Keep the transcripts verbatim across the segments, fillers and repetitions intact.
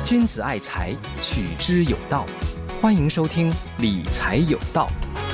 君子爱财，取之有道。欢迎收听理财有道。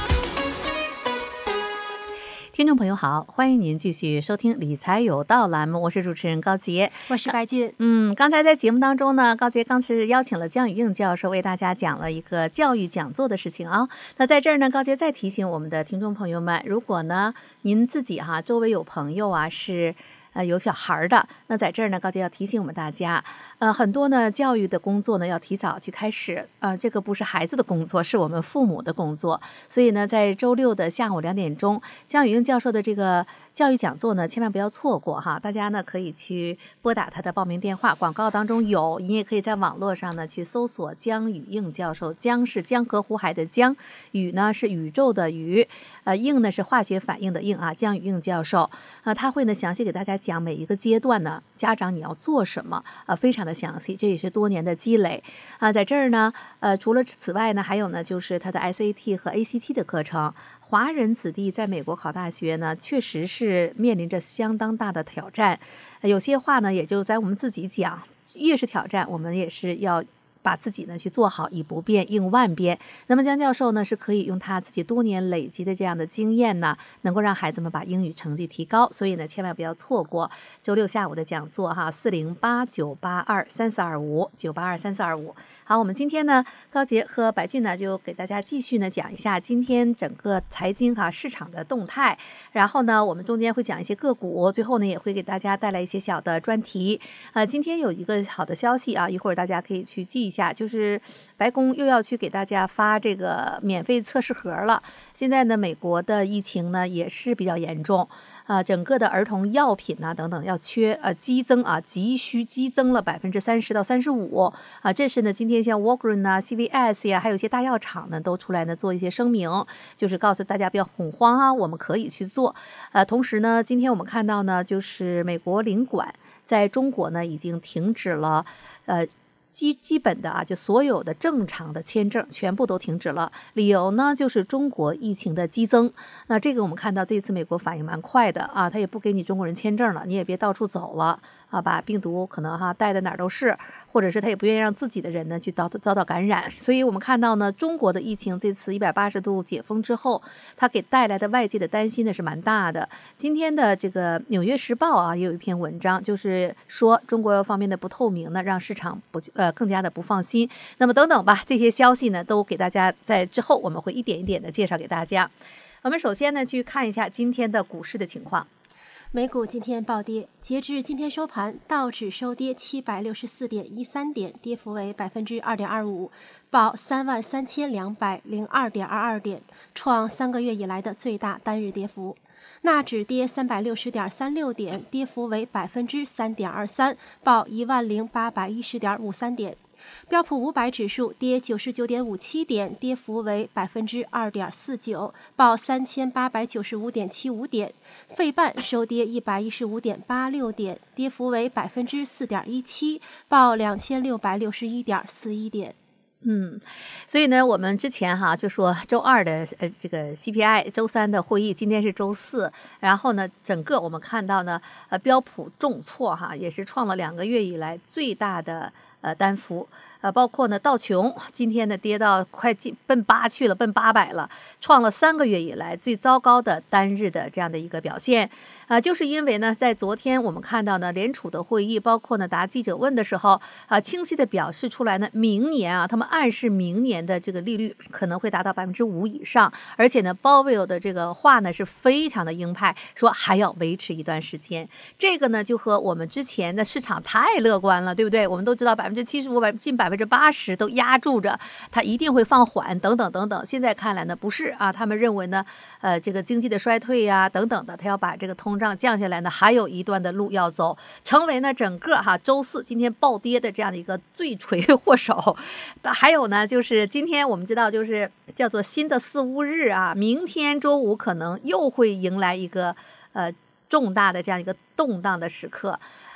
听众朋友好，欢迎您继续收听理财有道栏目，我是主持人高杰， 我是白俊。 嗯，刚才在节目当中呢，高杰刚是邀请了江宇映教授为大家讲了一个教育讲座的事情啊。那在这儿呢，高杰再提醒我们的听众朋友们，如果呢您自己哈、啊、周围有朋友啊是呃有小孩的，那在这儿呢，高杰要提醒我们大家，呃，很多呢教育的工作呢要提早去开始，呃，这个不是孩子的工作，是我们父母的工作。所以呢，在周六的下午两点钟，江宇映教授的这个教育讲座呢，千万不要错过哈！大家呢可以去拨打他的报名电话，广告当中有，你也可以在网络上呢去搜索江宇映教授。江是江河湖海的江，宇呢是宇宙的宇，呃，映呢是化学反应的映啊。江宇映教授啊、呃，他会呢详细给大家讲每一个阶段呢，家长你要做什么啊、呃，非常的详细，这也是多年的积累啊、呃。在这儿呢，呃，除了此外呢，还有呢就是他的 S A T 和 A C T 的课程。华人子弟在美国考大学呢，确实是面临着相当大的挑战。有些话呢，也就在我们自己讲，越是挑战，我们也是要把自己呢去做好，以不变应万变。那么江教授呢，是可以用他自己多年累积的这样的经验呢，能够让孩子们把英语成绩提高。所以呢，千万不要错过周六下午的讲座哈，四零八九八二三四二五九八二三四二五。好，我们今天呢，高杰和白俊呢，就给大家继续呢讲一下今天整个财经哈、啊、市场的动态。然后呢，我们中间会讲一些个股，最后呢也会给大家带来一些小的专题。呃，今天有一个好的消息啊，一会儿大家可以去记一下，就是白宫又要去给大家发这个免费测试盒了。现在呢，美国的疫情呢也是比较严重。啊、呃，整个的儿童药品呐、啊、等等要缺呃激增啊，急需激增了百分之三十到三十五啊。这是呢，今天像 Walgreens 呐、C V S 呀，还有一些大药厂呢，都出来呢做一些声明，就是告诉大家不要恐慌啊，我们可以去做。呃，同时呢，今天我们看到呢，就是美国领馆在中国呢已经停止了，呃。基基本的啊，就所有的正常的签证全部都停止了。理由呢，就是中国疫情的激增。那这个我们看到这次美国反应蛮快的啊，他也不给你中国人签证了，你也别到处走了啊，把病毒可能哈带的哪儿都是，或者是他也不愿意让自己的人呢去遭遭到感染。所以我们看到呢，中国的疫情这次一百八十度解封之后，它给带来的外界的担心呢是蛮大的。今天的这个《纽约时报》啊，也有一篇文章，就是说中国方面的不透明呢，让市场不呃。呃，更加的不放心。那么等等吧，这些消息呢，都给大家在之后我们会一点一点的介绍给大家。我们首先呢，去看一下今天的股市的情况。 美股今天暴跌，截至今天收盘，道指收跌七百六十四点一三点，跌幅为百分之二点二五，报三万三千两百零二点二二点，创三个月以来的最大单日跌幅。纳指跌三百六十点三六点，跌幅为百分之三点二三，报一万零八百一十点五三点。标普五百指数跌九十九点五七点，跌幅为百分之二点四九，报三千八百九十五点七五点。费半收跌一百一十五点八六点，跌幅为百分之四点一七，报两千六百六十一点四一点。 嗯，所以呢，我们之前哈就说周二的呃这个 C P I， 周三的会议，今天是周四，然后呢，整个我们看到呢，呃标普重挫哈，也是创了两个月以来最大的呃单幅。呃，包括呢道琼今天呢跌到快近奔八去了，奔八百了，创了三个月以来最糟糕的单日的这样的一个表现。啊、呃，就是因为呢，在昨天我们看到呢联储的会议，包括呢答记者问的时候啊、呃，清晰的表示出来呢，明年啊，他们暗示明年的这个利率可能会达到百分之五以上，而且呢，鲍威尔的这个话呢是非常的鹰派，说还要维持一段时间。这个呢就和我们之前的市场太乐观了，对不对？我们都知道百分之七十五、百近百分。百分之八十都压住着，它一定会放缓，等等等等。现在看来呢，不是啊，他们认为呢，呃，这个经济的衰退呀、啊，等等的，他要把这个通胀降下来呢，还有一段的路要走，成为呢整个哈周四今天暴跌的这样的一个罪魁祸首。还有呢，就是今天我们知道，就是叫做新的四巫日啊，明天周五可能又会迎来一个呃重大的这样一个动荡的时刻。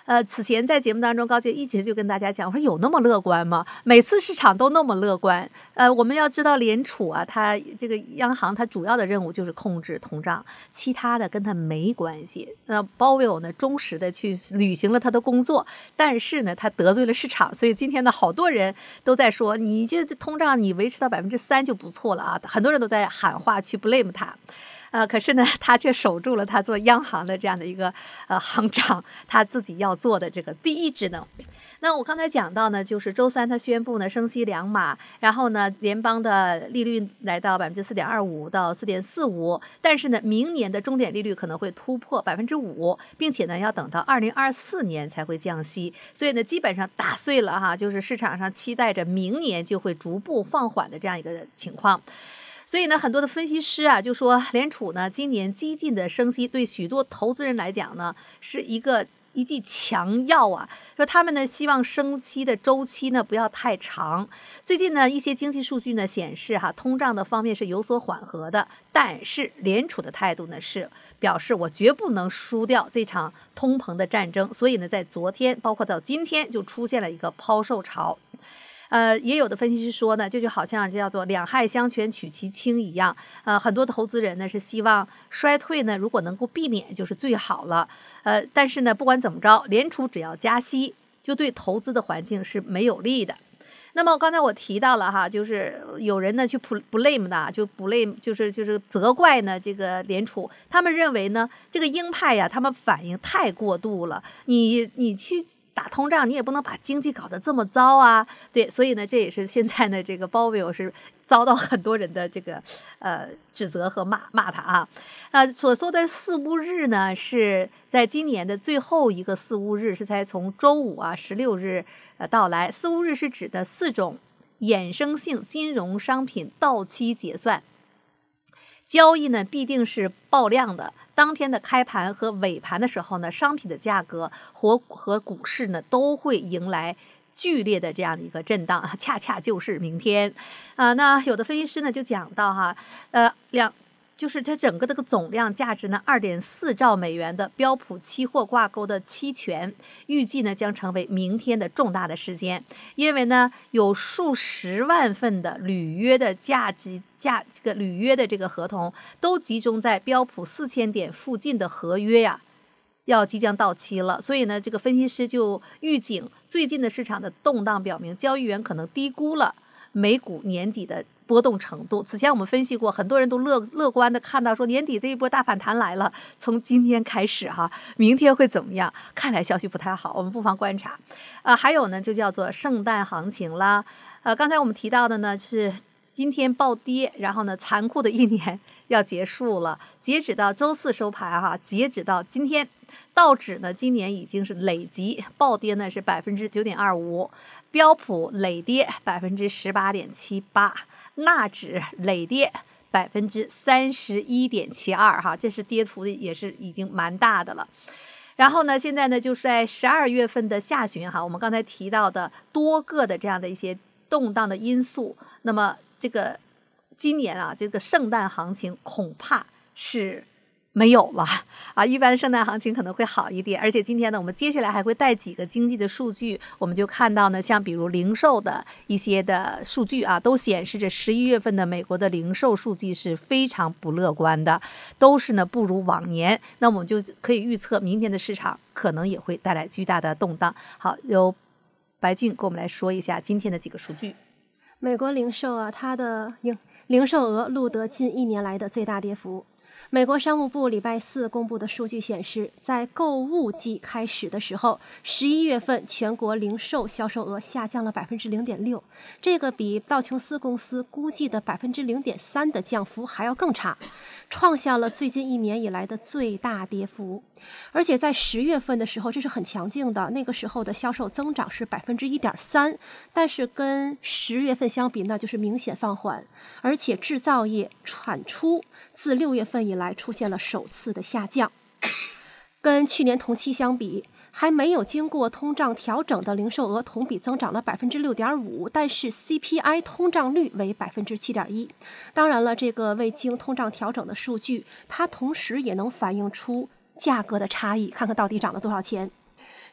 呃，此前在节目当中，高姐一直就跟大家讲，我说有那么乐观吗？每次市场都那么乐观？呃，我们要知道联储啊，它这个央行它主要的任务就是控制通胀，其他的跟它没关系。那鲍威尔呢，忠实的去履行了他的工作，但是呢，他得罪了市场，所以今天呢，好多人都在说，你这通胀你维持到百分之三就不错了啊，很多人都在喊话去 blame 他。呃，可是呢，他却守住了他做央行的这样的一个呃行长，他自己要做的这个第一职能。那我刚才讲到呢，就是周三他宣布呢升息两码，然后呢联邦的利率来到百分之四点二五到四点四五，但是呢明年的终点利率可能会突破百分之五，并且呢要等到二零二四年才会降息，所以呢基本上打碎了哈，就是市场上期待着明年就会逐步放缓的这样一个情况。所以呢，很多的分析师啊就说，联储呢今年激进的升息对许多投资人来讲呢是一个一剂强药啊，说他们呢希望升息的周期呢不要太长。最近呢一些经济数据呢显示哈，通胀的方面是有所缓和的，但是联储的态度呢是表示我绝不能输掉这场通膨的战争，所以呢在昨天包括到今天就出现了一个抛售潮。呃，也有的分析师说呢，这就好像叫做两害相权取其轻一样。呃，很多投资人呢是希望衰退呢，如果能够避免就是最好了。呃，但是呢，不管怎么着，联储只要加息，就对投资的环境是没有利的。那么刚才我提到了哈，就是有人呢去 blame 的，就 blame 就是就是责怪呢这个联储，他们认为呢这个鹰派呀，他们反应太过度了，你你去打通胀，你也不能把经济搞得这么糟啊，对，所以呢，这也是现在呢，这个鲍威尔是遭到很多人的这个呃指责和骂骂他啊，呃，所说的四巫日呢，是在今年的最后一个四巫日，是才从周五啊十六日呃到来。四巫日是指的四种衍生性金融商品到期结算。交易呢必定是爆量的，当天的开盘和尾盘的时候呢，商品的价格和和股市呢都会迎来剧烈的这样的一个震荡，恰恰就是明天啊、呃。那有的分析师呢就讲到哈，呃两。就是它整个这个总量价值呢二点四兆美元的标普期货挂钩的期权，预计呢将成为明天的重大的事件，因为呢有数十万份的履约的价值价这个履约的这个合同都集中在标普四千点附近的合约呀。要即将到期了，所以呢，这个分析师就预警，最近的市场的动荡表明，交易员可能低估了美股年底的波动程度。此前我们分析过，很多人都乐乐观的看到说年底这一波大反弹来了，从今天开始哈，明天会怎么样？看来消息不太好，我们不妨观察。啊、呃，还有呢，就叫做圣诞行情啦。呃，刚才我们提到的呢是今天暴跌，然后呢，残酷的一年要结束了。截止到周四收盘哈，截止到今天，道指呢今年已经是累计暴跌呢是百分之九点二五，标普累跌百分之十八点七八。纳指累跌百分之三十一点七二，哈，这是跌幅也是已经蛮大的了。然后呢，现在呢就是在十二月份的下旬，哈，我们刚才提到的多个的这样的一些动荡的因素，那么这个今年啊，这个圣诞行情恐怕是没有了啊，一般圣诞行情可能会好一点，而且今天呢，我们接下来还会带几个经济的数据，我们就看到呢，像比如零售的一些的数据啊，都显示着十一月份的美国的零售数据是非常不乐观的，都是呢不如往年，那我们就可以预测明天的市场可能也会带来巨大的动荡。好，由白俊给我们来说一下今天的几个数据。 美国零售啊，它的零零售额录得近一年来的最大跌幅。美国商务部礼拜四公布的数据显示，在购物季开始的时候，十一月份全国零售销售额下降了百分之零点六，这个比道琼斯公司估计的百分之零点三的降幅还要更差，创下了最近一年以来的最大跌幅。而且在十月份的时候，这是很强劲的，那个时候的销售增长是百分之一点三，但是跟十月份相比，那就是明显放缓。而且制造业产出自六月份以来出现了首次的下降，跟去年同期相比，还没有经过通胀调整的零售额同比增长了百分之六点五，但是 C P I 通胀率为百分之七点一。当然了，这个未经通胀调整的数据，它同时也能反映出价格的差异，看看到底涨了多少钱。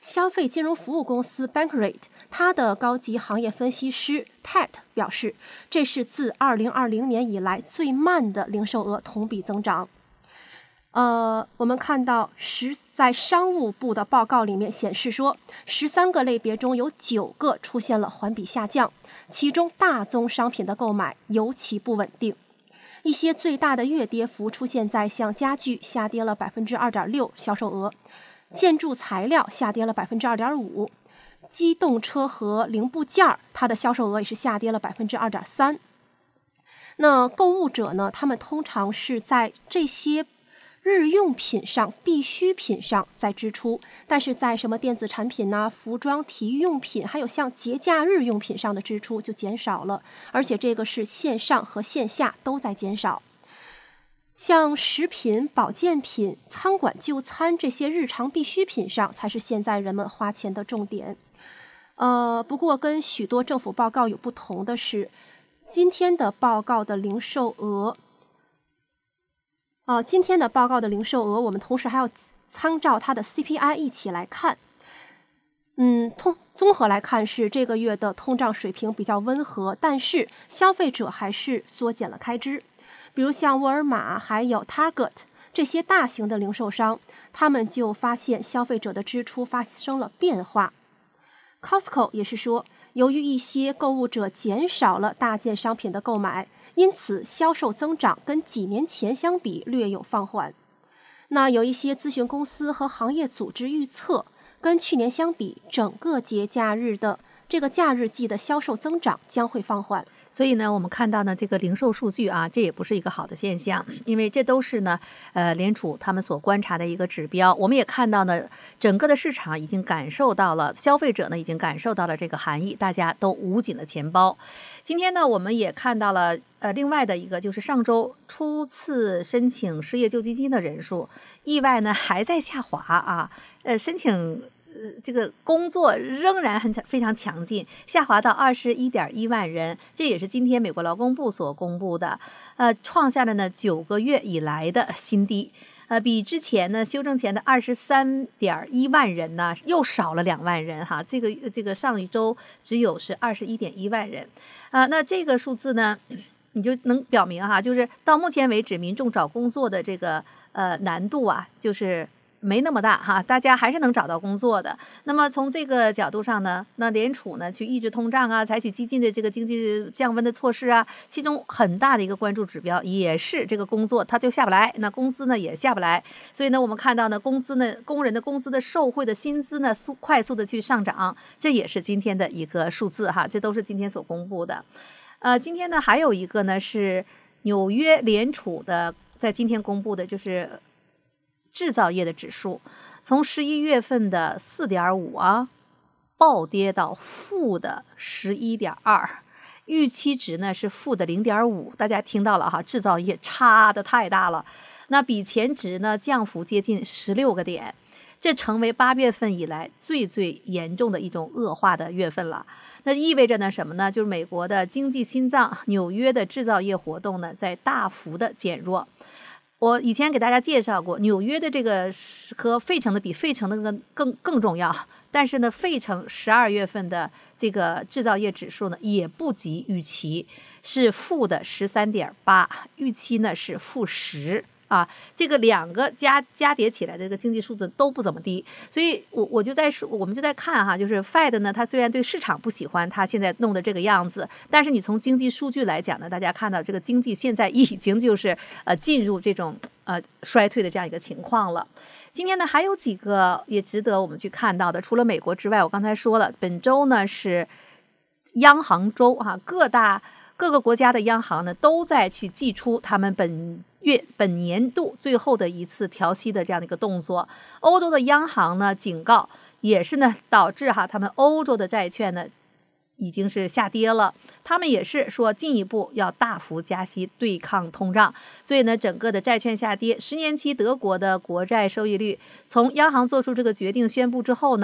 消费金融服务公司 Bankrate， 它的高级行业分析师 Ted 表示，这是自二零二零年以来最慢的零售额同比增长。呃，我们看到十在商务部的报告里面显示说，十三个类别中有九个出现了环比下降，其中大宗商品的购买尤其不稳定。一些最大的月跌幅出现在像家具下跌了百分之二点六销售额。建筑材料下跌了百分之二点五，机动车和零部件它的销售额也是下跌了百分之二点三。那购物者呢，他们通常是在这些日用品上、必需品上在支出，但是在什么电子产品呐、服装、体育用品，还有像节假日用品上的支出就减少了，而且这个是线上和线下都在减少。像食品、保健品、餐馆就餐这些日常必需品上，才是现在人们花钱的重点。呃，不过跟许多政府报告有不同的是，今天的报告的零售额，啊、呃，今天的报告的零售额，我们同时还要参照它的 C P I 一起来看。嗯，通综合来看是这个月的通胀水平比较温和，但是消费者还是缩减了开支。比如像沃尔玛还有 Target 这些大型的零售商，他们就发现消费者的支出发生了变化。Costco 也是说，由于一些购物者减少了大件商品的购买，因此销售增长跟几年前相比略有放缓。那有一些咨询公司和行业组织预测，跟去年相比，整个节假日的这个假日季的销售增长将会放缓。 所以呢，我们看到呢，这个零售数据啊，这也不是一个好的现象，因为这都是呢，呃，联储他们所观察的一个指标。我们也看到呢，整个的市场已经感受到了，消费者呢已经感受到了这个含义，大家都捂紧了钱包。今天呢，我们也看到了，呃，另外的一个就是上周初次申请失业救济金的人数，意外呢还在下滑啊，呃，申请。呃，这个工作仍然很非常强劲，下滑到二十一点一万人，这也是今天美国劳工部所公布的，呃，创下了呢九个月以来的新低，呃，比之前呢修正前的二十三点一万人呢又少了两万人哈，这个这个上一周只有是二十一点一万人，啊、呃，那这个数字呢，你就能表明哈，就是到目前为止，民众找工作的这个呃难度啊，就是没那么大哈，大家还是能找到工作的。那么从这个角度上呢，那联储呢去抑制通胀啊，采取激进的这个经济降温的措施啊，其中很大的一个关注指标也是这个工作，它就下不来，那工资呢也下不来。所以呢，我们看到呢，工资呢，工人的工资的受惠的薪资呢，速快速的去上涨，这也是今天的一个数字哈，这都是今天所公布的。呃，今天呢还有一个呢是纽约联储的在今天公布的，就是制造业的指数，从十一月份的四点五啊，暴跌到负的十一点二，预期值呢是负的零点五。大家听到了哈，制造业差的太大了，那比前值呢降幅接近十六个点，这成为八月份以来最最严重的一种恶化的月份了。那意味着呢什么呢？就是美国的经济心脏纽约的制造业活动呢在大幅的减弱。我以前给大家介绍过，纽约的这个和费城的比，费城的更更更重要。但是呢，费城十二月份的这个制造业指数呢，也不及预期，是负的十三点八，预期呢是负十。啊，这个两个加加叠起来的这个经济数字都不怎么低，所以我我就在说，我们就在看哈，就是 Fed 呢，它虽然对市场不喜欢它现在弄的这个样子，但是你从经济数据来讲呢，大家看到这个经济现在已经就是呃进入这种呃衰退的这样一个情况了。今天呢还有几个也值得我们去看到的，除了美国之外，我刚才说了，本周呢是央行周啊，各大各个国家的央行呢都在去祭出他们本月本年度最后的一次调息的这样的一个动作。欧洲的央行呢警告，也是呢导致哈他们欧洲的债券呢已经是下跌了，他们也是说进一步要大幅加息对抗通胀，所以呢整个的债券下跌。十年期德国的国债收益率从央行做出这个决定宣布之后呢，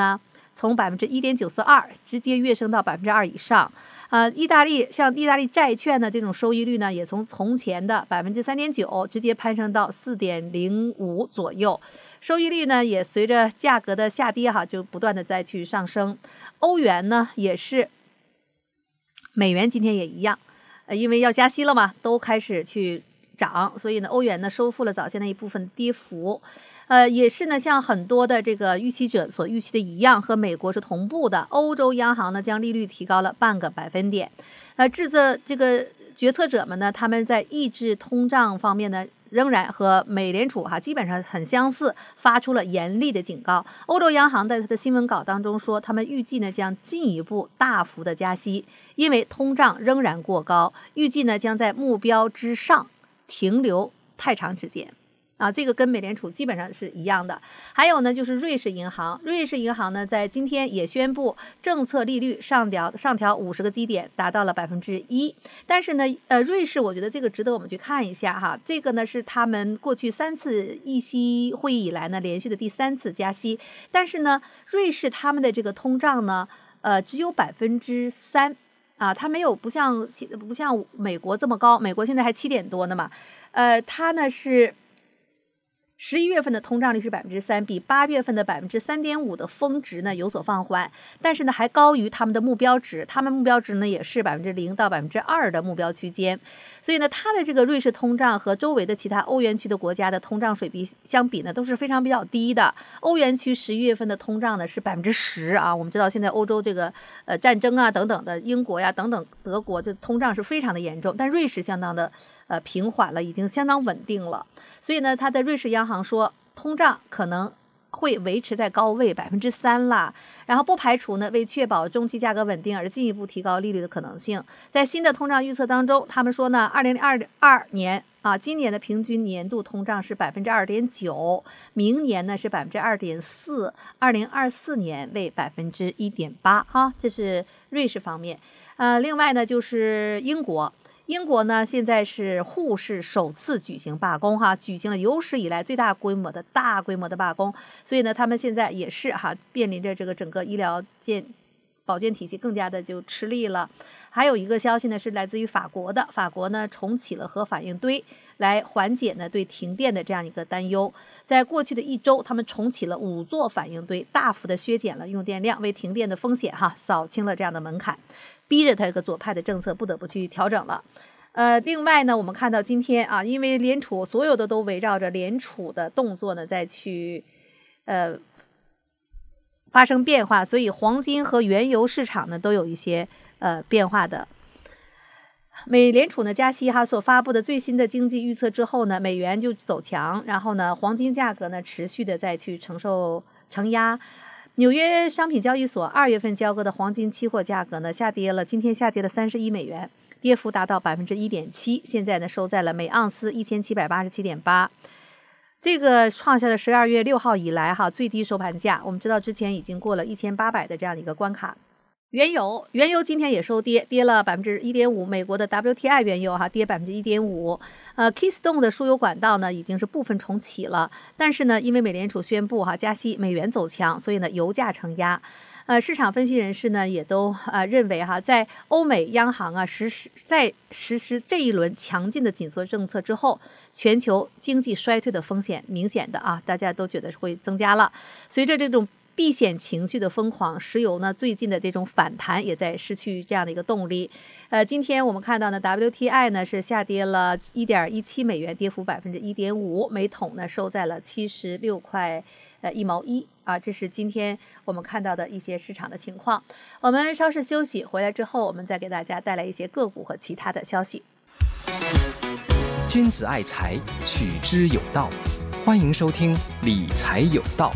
从百分之一点九四二直接跃升到百分之二以上。呃，意大利像意大利债券的这种收益率呢，也从从前的百分之三点九直接攀升到四点零五左右。收益率呢，也随着价格的下跌哈，就不断的再去上升。欧元呢，也是，美元今天也一样，呃，因为要加息了嘛，都开始去涨，所以呢，欧元呢收复了早前的一部分跌幅。呃，也是呢，像很多的这个预期者所预期的一样，和美国是同步的。欧洲央行呢将利率提高了半个百分点。呃，制策这个决策者们呢，他们在抑制通胀方面呢，仍然和美联储哈基本上很相似，发出了严厉的警告。欧洲央行在它的新闻稿当中说，他们预计呢将进一步大幅的加息，因为通胀仍然过高，预计呢将在目标之上停留太长时间。啊，这个跟美联储基本上是一样的。还有呢，就是瑞士银行，瑞士银行呢在今天也宣布政策利率上调上调五十个基点，达到了百分之一。但是呢，呃，瑞士我觉得这个值得我们去看一下哈。这个呢是他们过去三次议息会议以来呢连续的第三次加息，但是呢，瑞士他们的这个通胀呢，呃，只有百分之三。啊，它没有不像不像美国这么高，美国现在还七点多呢嘛，呃，它呢是。十一月份的通胀率是百分之三，比八月份的百分之三点五的峰值呢有所放缓，但是呢还高于他们的目标值，他们目标值呢也是百分之零到百分之二的目标区间，所以呢它的这个瑞士通胀和周围的其他欧元区的国家的通胀水平相比呢都是非常比较低的。欧元区十一月份的通胀呢是百分之十啊，我们知道现在欧洲这个呃战争啊等等的，英国呀等等德国这通胀是非常的严重，但瑞士相当的。呃，平缓了，已经相当稳定了。所以呢，他的瑞士央行说，通胀可能会维持在高位百分之三啦。然后不排除呢，为确保中期价格稳定而进一步提高利率的可能性。在新的通胀预测当中，他们说呢，二零二二年啊，今年的平均年度通胀是百分之二点九，明年呢是百分之二点四，二零二四年为百分之一点八哈，这是瑞士方面。呃，另外呢就是英国。英国呢，现在是护士首次举行罢工哈，举行了有史以来最大规模的大规模的罢工，所以呢，他们现在也是哈，面临着这个整个医疗健保健体系更加的就吃力了。还有一个消息呢，是来自于法国的，法国呢重启了核反应堆，来缓解呢对停电的这样一个担忧。在过去的一周，他们重启了五座反应堆，大幅的削减了用电量，为停电的风险哈扫清了这样的门槛。逼着他这个左派的政策不得不去调整了。呃，另外呢，我们看到今天啊，因为联储所有的都围绕着联储的动作呢，再去呃发生变化，所以黄金和原油市场呢都有一些呃变化的。美联储呢加息哈所发布的最新的经济预测之后呢，美元就走强，然后呢，黄金价格呢持续的再去承受承压。纽约商品交易所二月份交割的黄金期货价格呢下跌了，今天下跌了三十一美元，跌幅达到百分之一点七，现在呢收在了每盎司一千七百八十七点八，这个创下了十二月六号以来哈最低收盘价。我们知道之前已经过了一千八百的这样的一个关卡。原油，原油今天也收跌，跌了百分之一点五。美国的 W T I 原油哈跌百分之一点五。呃 ，Keystone 的输油管道呢已经是部分重启了，但是呢，因为美联储宣布哈加息，美元走强，所以呢油价承压。呃，市场分析人士呢也都呃认为哈，在欧美央行啊实施在实施这一轮强劲的紧缩政策之后，全球经济衰退的风险明显的啊，大家都觉得会增加了。随着这种避险情绪的疯狂，石油呢最近的这种反弹也在失去这样的一个动力。呃，今天我们看到呢 W T I 呢是下跌了 一点一七美元，跌幅百分之一点五，每桶呢收在了七十六块呃一毛一啊，这是今天我们看到的一些市场的情况。我们稍事休息，回来之后我们再给大家带来一些个股和其他的消息。 君子爱财，取之有道。欢迎收听理财有道。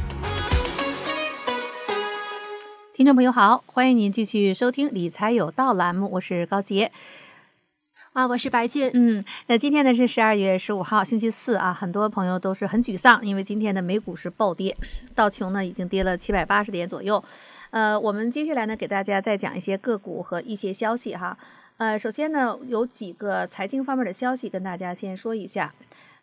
听众朋友好，欢迎您继续收听理财有道栏目，我是高杰。 啊，我是白俊。 嗯，那今天呢是十二月十五号，星期四啊，很多朋友都是很沮丧，因为今天的美股是暴跌，道琼呢已经跌了七百八十点左右。呃，我们接下来呢给大家再讲一些个股和一些消息哈。呃，首先呢有几个财经方面的消息跟大家先说一下。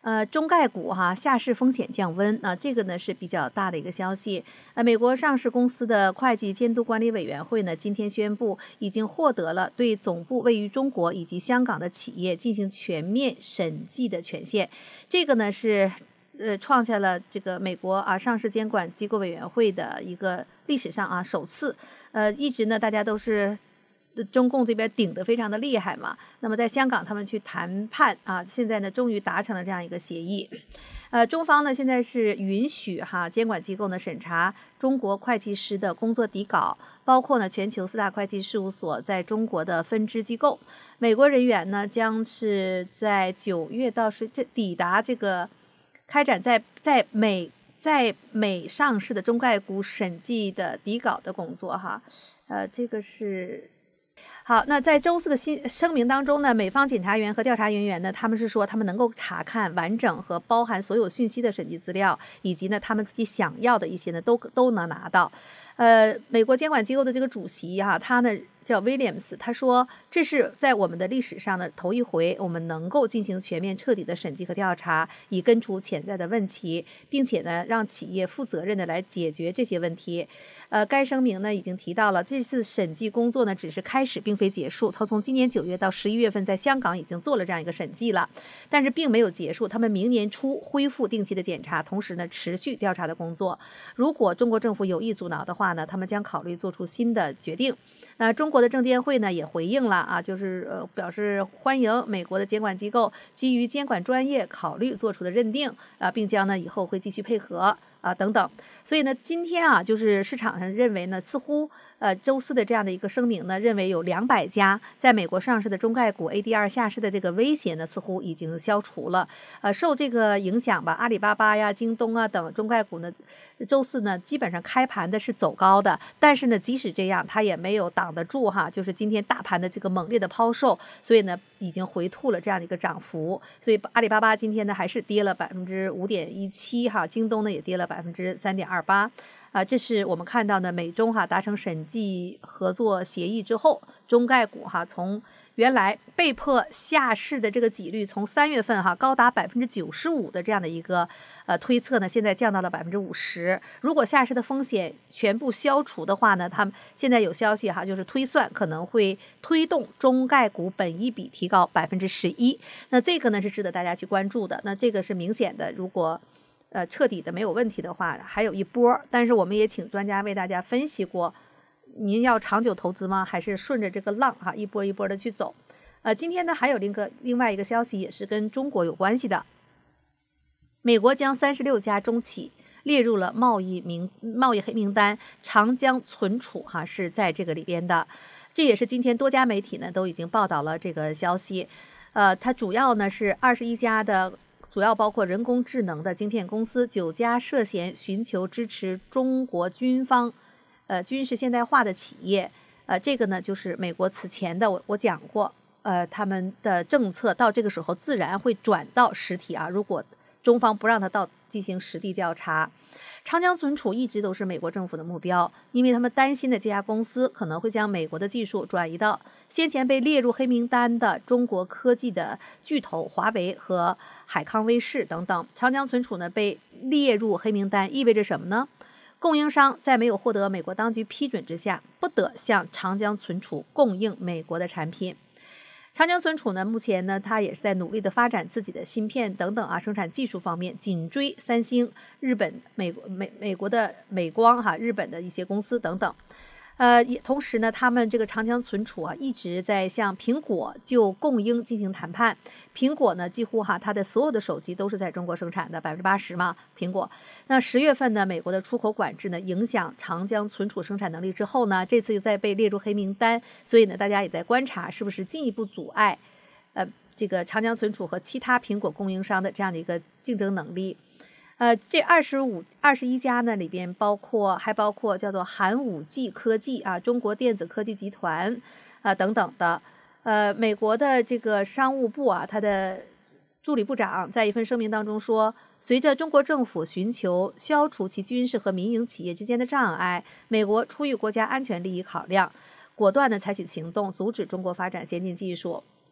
呃，中概股哈下市风险降温啊，这个呢是比较大的一个消息。呃，美国上市公司的会计监督管理委员会呢，今天宣布已经获得了对总部位于中国以及香港的企业进行全面审计的权限。这个呢是呃创下了这个美国啊上市监管机构委员会的一个历史上啊首次。呃，一直呢大家都是。中共这边顶得非常的厉害嘛，那么在香港他们去谈判啊，现在呢终于达成了这样一个协议。呃，中方呢现在是允许哈监管机构呢审查中国会计师的工作底稿，包括呢全球四大会计事务所在中国的分支机构。美国人员呢将是在九月到是这抵达这个开展在在美在美上市的中概股审计的底稿的工作哈。呃，这个是。好，那在周四的新声明当中呢，美方检察员和调查人员呢，他们是说他们能够查看完整和包含所有讯息的审计资料，以及呢他们自己想要的一些呢都都能拿到。呃，美国监管机构的这个主席哈、啊，他呢叫 Williams， 他说这是在我们的历史上的头一回，我们能够进行全面彻底的审计和调查，以根除潜在的问题，并且呢让企业负责任的来解决这些问题。呃，该声明呢已经提到了这次审计工作呢只是开始，并非结束。他从今年九月到十一月份，在香港已经做了这样一个审计了，但是并没有结束。他们明年初恢复定期的检查，同时呢持续调查的工作。如果中国政府有意阻挠的话呢，他们将考虑做出新的决定。那、呃、中国的证监会呢也回应了啊，就是呃表示欢迎美国的监管机构基于监管专业考虑做出的认定啊，并将呢以后会继续配合。啊，等等，所以呢，今天啊，就是市场上认为呢，似乎呃周四的这样的一个声明呢，认为有两百家在美国上市的中概股 A D R 下市的这个威胁呢，似乎已经消除了。呃，受这个影响吧，阿里巴巴呀、京东啊等中概股呢，周四呢基本上开盘的是走高的，但是呢，即使这样，它也没有挡得住哈，就是今天大盘的这个猛烈的抛售，所以呢，已经回吐了这样的一个涨幅。所以阿里巴巴今天呢还是跌了百分之五点一七哈，京东呢也跌了百分之三点二八。啊，这是我们看到的美中哈达成审计合作协议之后，中概股哈从原来被迫下市的这个几率，从三月份哈高达百分之九十五的这样的一个呃推测呢，现在降到了百分之五十。如果下市的风险全部消除的话呢，他们现在有消息哈，就是推算可能会推动中概股本益比提高百分之十一。那这个呢是值得大家去关注的。那这个是明显的，如果呃，彻底的没有问题的话，还有一波。但是我们也请专家为大家分析过，您要长久投资吗？还是顺着这个浪哈，一波一波的去走？呃，今天呢还有另一个另外一个消息，也是跟中国有关系的。美国将三十六家中企列入了贸易名贸易黑名单，长江存储哈是在这个里边的。这也是今天多家媒体呢都已经报道了这个消息。呃，它主要呢是二十一家的。主要包括人工智能的晶片公司，九家涉嫌寻求支持中国军方，呃军事现代化的企业，呃这个呢就是美国此前的我我讲过，呃他们的政策到这个时候自然会转到实体啊，如果中方不让他到进行实地调查。长江存储一直都是美国政府的目标，因为他们担心的这家公司可能会将美国的技术转移到先前被列入黑名单的中国科技的巨头华为和海康威视等等。长江存储呢被列入黑名单意味着什么呢？供应商在没有获得美国当局批准之下，不得向长江存储供应美国的产品。长江存储呢，目前呢，它也是在努力的发展自己的芯片等等啊，生产技术方面紧追三星、日本、美国、美美国的美光哈、日本的一些公司等等。呃，也同时呢，他们这个长江存储啊，一直在向苹果就供应进行谈判。苹果呢，几乎哈，它的所有的手机都是在中国生产的，百分之八十嘛，苹果。那十月份呢，美国的出口管制呢，影响长江存储生产能力之后呢，这次又再被列入黑名单，所以呢，大家也在观察是不是进一步阻碍，呃，这个长江存储和其他苹果供应商的这样的一个竞争能力。呃，这二十五、二十一家呢，里边包括还包括叫做寒武纪科技啊、中国电子科技集团啊等等的。呃，美国的这个商务部啊，它的助理部长在一份声明当中说，随着中国政府寻求消除其军事和民营企业之间的障碍，美国出于国家安全利益考量，果断的采取行动，阻止中国发展先进技术。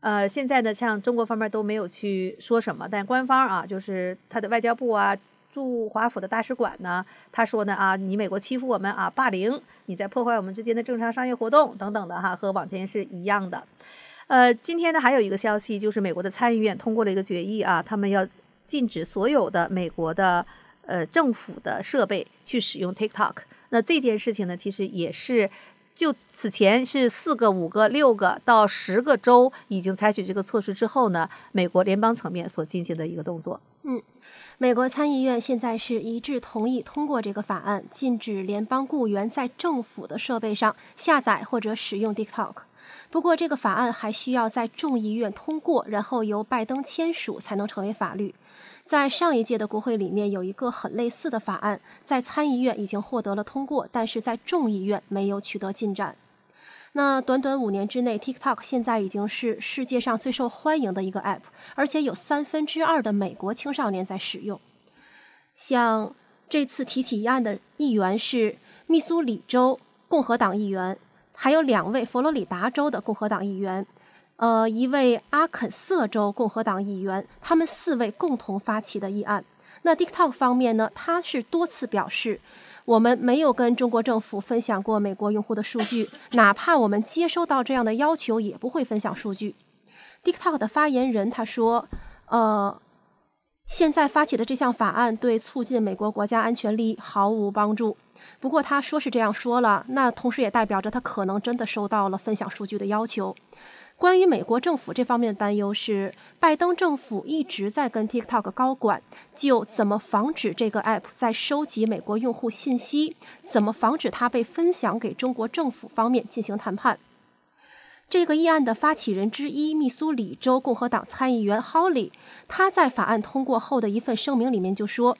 呃，现在呢，像中国方面都没有去说什么，但官方啊，就是他的外交部啊。驻华府的大使馆呢，他说呢啊，你美国欺负我们啊，霸凌，你在破坏我们之间的正常商业活动等等的哈，和往前是一样的。呃，今天呢还有一个消息，就是美国的参议院通过了一个决议啊，他们要禁止所有的美国的呃政府的设备去使用 TikTok。那这件事情呢，其实也是就此前是四个、五个、六个到十个州已经采取这个措施之后呢，美国联邦层面所进行的一个动作。 嗯。美国参议院现在是一致同意通过这个法案，禁止联邦雇员在政府的设备上下载或者使用 TikTok。不过，这个法案还需要在众议院通过，然后由拜登签署才能成为法律。在上一届的国会里面有一个很类似的法案，在参议院已经获得了通过，但是在众议院没有取得进展。那短短五年之内 ，TikTok 现在已经是世界上最受欢迎的一个 App， 而且有三分之二的美国青少年在使用。像这次提起议案的议员是密苏里州共和党议员，还有两位佛罗里达州的共和党议员，呃，一位阿肯色州共和党议员，他们四位共同发起的议案。那 TikTok 方面呢，他是多次表示，我们没有跟中国政府分享过美国用户的数据，哪怕我们接收到这样的要求，也不会分享数据。TikTok 的发言人他说，呃，现在发起的这项法案对促进美国国家安全利益毫无帮助。不过他说是这样说了，那同时也代表着他可能真的收到了分享数据的要求。关于美国政府这方面的担忧是，拜登政府一直在跟 TikTok 高管就怎么防止这个 App 在收集美国用户信息，怎么防止它被分享给中国政府方面进行谈判。这个议案的发起人之一，密苏里州共和党参议员 Hawley， 他在法案通过后的一份声明里面就说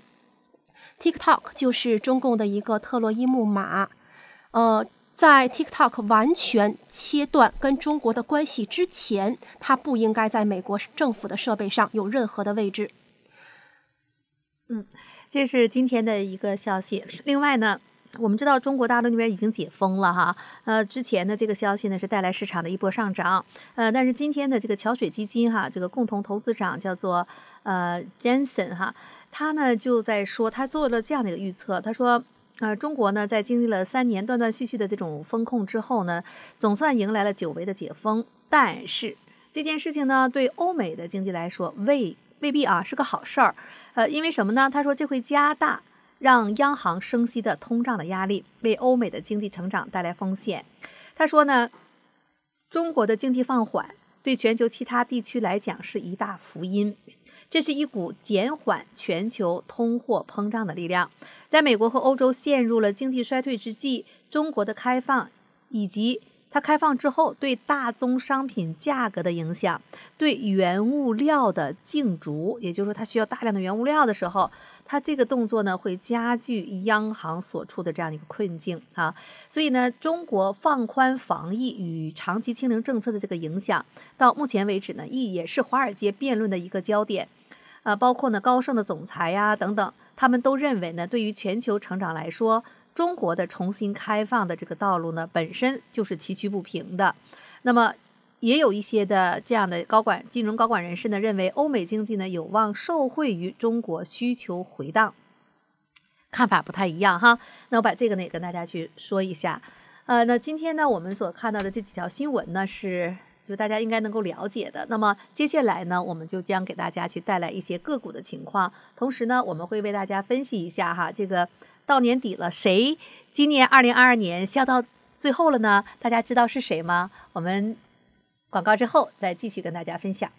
，TikTok 就是中共的一个特洛伊木马，呃。在 TikTok 完全切断跟中国的关系之前，它不应该在美国政府的设备上有任何的位置。 嗯，这是今天的一个消息。另外呢，我们知道中国大陆那边已经解封了哈，呃，之前的这个消息呢是带来市场的一波上涨，呃，但是今天的这个桥水基金哈，这个共同投资长叫做呃 Jensen 哈，他呢就在说，他做了这样的一个预测，他说。呃，中国呢，在经历了三年断断续续的这种风控之后呢，总算迎来了久违的解封。但是这件事情呢，对欧美的经济来说，未未必啊是个好事儿。呃，因为什么呢？他说这会加大让央行升息的通胀的压力，为欧美的经济成长带来风险。他说呢，中国的经济放缓对全球其他地区来讲是一大福音。这是一股减缓全球通货膨胀的力量。在美国和欧洲陷入了经济衰退之际，中国的开放以及它开放之后对大宗商品价格的影响，对原物料的竞逐，也就是说它需要大量的原物料的时候，它这个动作呢会加剧央行所处的这样一个困境啊。所以呢，中国放宽防疫与长期清零政策的这个影响，到目前为止呢，亦也是华尔街辩论的一个焦点。呃，包括呢高盛的总裁呀、啊、等等，他们都认为呢，对于全球成长来说，中国的重新开放的这个道路呢，本身就是崎岖不平的。那么，也有一些的这样的高管、金融高管人士呢，认为欧美经济呢有望受惠于中国需求回荡，看法不太一样哈。那我把这个呢也跟大家去说一下。呃，那今天呢我们所看到的这几条新闻呢是。就大家应该能够了解的。那么接下来呢，我们就将给大家去带来一些个股的情况，同时呢，我们会为大家分析一下哈，这个到年底了，谁今年二零二二年笑到最后了呢？大家知道是谁吗？我们广告之后再继续跟大家分享。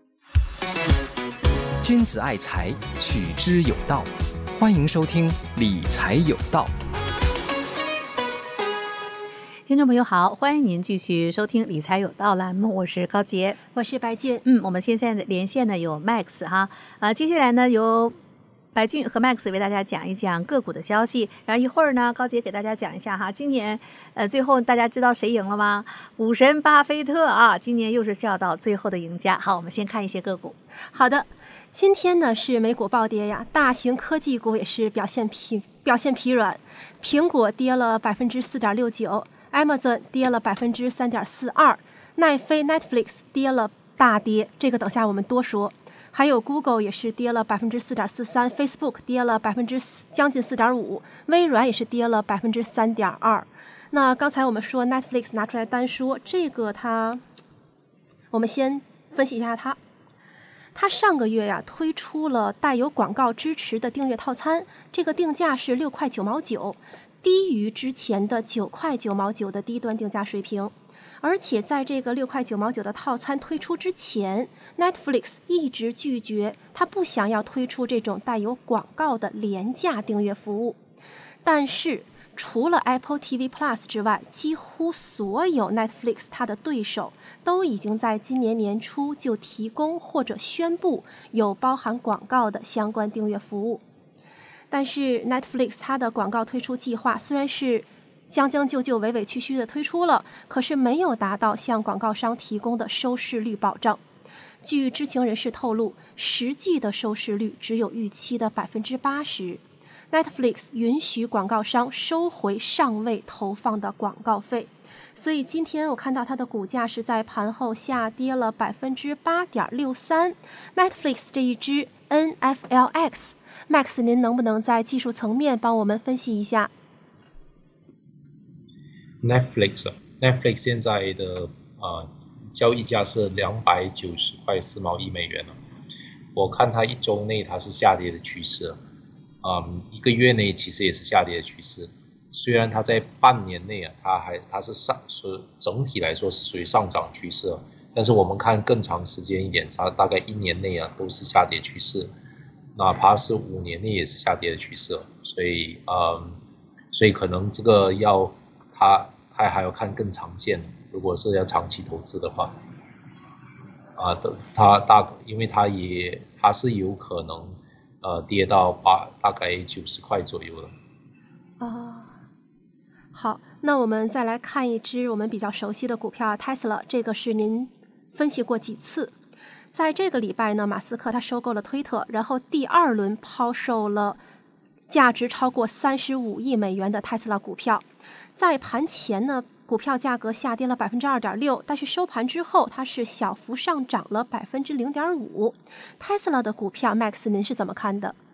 君子爱财，取之有道。欢迎收听理财有道。 听众朋友好，欢迎您继续收听理财有道栏目，我是高杰， 我是白俊。 嗯，我们现在的连线呢有 Max 哈，啊，接下来呢由白俊和 Max 为大家讲一讲个股的消息，然后一会儿呢高杰给大家讲一下哈，今年呃最后大家知道谁赢了吗？股神巴菲特啊，今年又是笑到最后的赢家。好，我们先看一些个股。 好的，今天呢是美股暴跌呀，大型科技股也是表现疲表现疲软，苹果跌了百分之四点六九。Amazon 跌了百分之三点四二，奈飞 Netflix 跌了大跌，这个等下我们多说。还有 Google 也是跌了百分之四点四三 ，Facebook 跌了百分之将近四点五，微软也是跌了百分之三点二。那刚才我们说 Netflix 拿出来单说这个它，我们先分析一下它。它上个月呀推出了带有广告支持的订阅套餐，这个定价是六块九毛九，低于之前的九块九毛九的低端定价水平。而且在这个六块九毛九的套餐推出之前 ，Netflix 一直拒绝，它不想要推出这种带有广告的廉价订阅服务。但是除了 Apple T V Plus 之外，几乎所有 Netflix 它的对手都已经在今年年初就提供或者宣布有包含广告的相关订阅服务。但是 Netflix 它的广告推出计划虽然是将将就就、委委屈屈的推出了，可是没有达到向广告商提供的收视率保障。据知情人士透露，实际的收视率只有预期的百分之八十。Netflix 允许广告商收回尚未投放的广告费，所以今天我看到它的股价是在盘后下跌了百分之八点六三。Netflix 这一支 N F L X，Max 您能不能在技术层面帮我们分析一下？ Netflix Netflix 现在的呃交易价是两百九十块四毛一美元了。我看它一周内它是下跌的趋势，嗯，一个月内其实也是下跌的趋势。虽然它在半年内啊，它还它是上是整体来说是属于上涨趋势，但是我们看更长时间一点，它大概一年内啊都是下跌趋势，哪怕是五年内也是下跌的趋势。所以嗯，所以可能这个要它。它还要看更长线，如果是要长期投资的话，啊，它大，因为它也它是有可能呃跌到八大概九十块左右的。 哦，好，那我们再来看一只我们比较熟悉的股票 Tesla， 这个是您分析过几次。在这个礼拜呢，马斯克他收购了推特，然后第二轮抛售了价值超过三十五亿美元的 Tesla 股票。在盘前呢，股票价格下跌了百分之二点六，但是收盘之后，它是小幅上涨了百分之零点五。Tesla 的股票 ，Max 您是怎么看的